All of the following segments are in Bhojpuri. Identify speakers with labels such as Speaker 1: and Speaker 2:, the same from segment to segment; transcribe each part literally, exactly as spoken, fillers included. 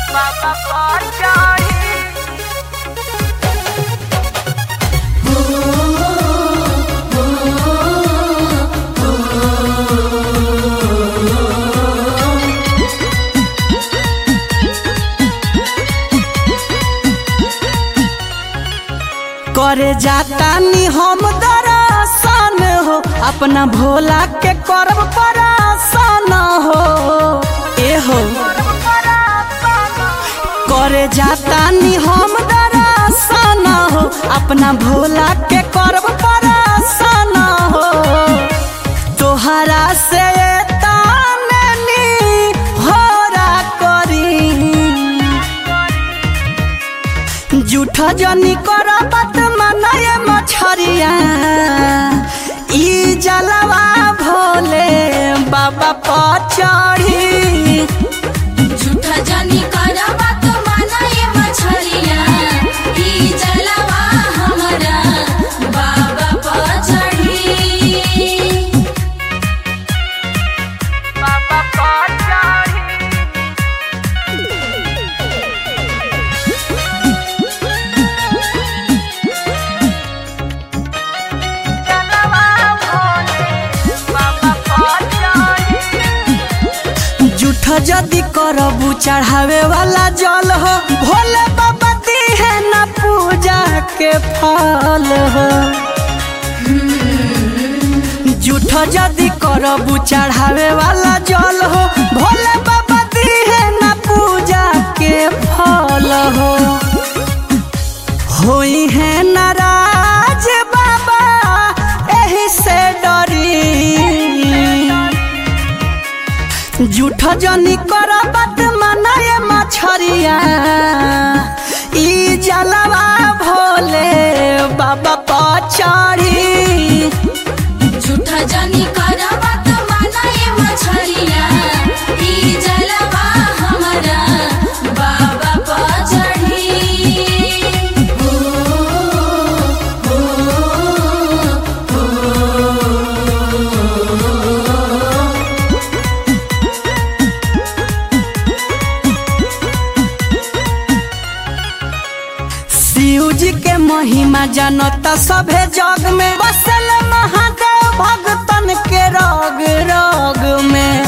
Speaker 1: बाबा पहुंचाई।
Speaker 2: करे जाता नी हम दरसान हो, अपना भोला के करब परासान हो। ए हो करे जाता नी हम दरसान हो, अपना भोला के करब परासान हो। तोहरा से ताने नी होरा करी, झूठा जनी करा बात मनाए मछरिया। ई जलवा भोले बाबा पचड़ी,
Speaker 3: झूठा जानी करा बात मनाए मछरिया। ई जलवा हमरा बाबा पर चढ़ी,
Speaker 1: बाबा पहुंचाई। जलवा भोले बाबा पहुंचाई।
Speaker 2: झूठा जदी करबू चढ़ावे वाला जल हो, भोले बाबा दिहे न पूजा के फल हो। झूठा जदी करबू चढ़ावे वाला जल हो, भोले बाबा दिहे न पूजा के फल हो। होई है नाराज बाबा एही से डरी, झूठा जनी करा बात मनाए मछरिया। ई जलवा भोले बाबा पचड़ी,
Speaker 3: झूठा जानी करा बात मनाए मछरिया। ई जलवा हमरा बाबा पर चढ़ी।
Speaker 2: शिव जी के महिमा जानता सभे जग में, बसल महादेव भगतन के रग रग में।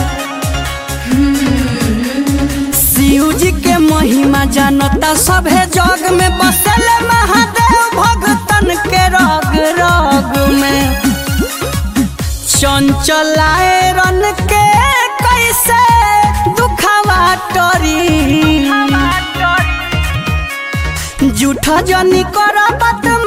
Speaker 2: शिव जी के महिमा जानता सभे जग में, बसल महादेव भगतन के रग रग में। चंचलाए रन के कैसे दुखावा टरी, झूठा जनी करा बात